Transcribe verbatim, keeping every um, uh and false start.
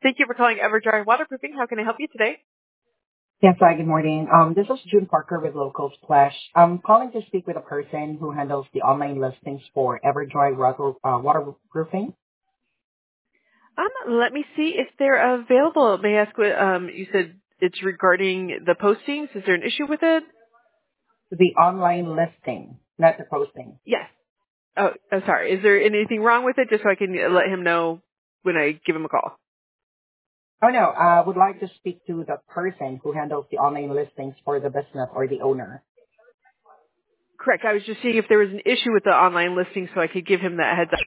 Thank you for calling Everdry Waterproofing. How can I help you today? Yes, hi, good morning. Um, This is June Parker with Local Splash. I'm calling to speak with a person who handles the online listings for Everdry water, uh, waterproofing. Um, let me see if they're available. May I ask what um you said it's regarding the postings? Is there an issue with it? The online listing, not the posting. Yes. Oh, oh, sorry. Is there anything wrong with it? Just so I can let him know when I give him a call. Oh, no, I would like to speak to the person who handles the online listings for the business or the owner. Correct. I was just seeing if there was an issue with the online listing so I could give him that heads up.